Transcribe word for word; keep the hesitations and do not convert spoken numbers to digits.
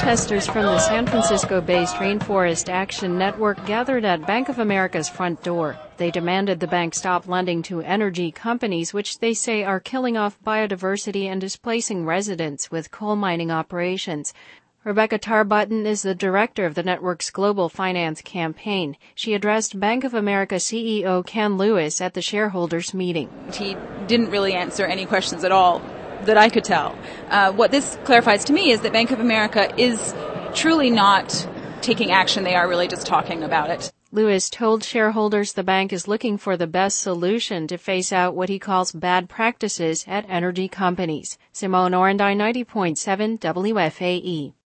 Protesters from the San Francisco-based Rainforest Action Network gathered at Bank of America's front door. They demanded the bank stop lending to energy companies, which they say are killing off biodiversity and displacing residents with coal mining operations. Rebecca Tarbutton is the director of the network's global finance campaign. She addressed Bank of America C E O Ken Lewis at the shareholders' meeting. He didn't really answer any questions at all that I could tell. Uh, what this clarifies to me is that Bank of America is truly not taking action. They are really just talking about it. Lewis told shareholders the bank is looking for the best solution to phase out what he calls bad practices at energy companies. Simone Orendine, ninety point seven W F A E.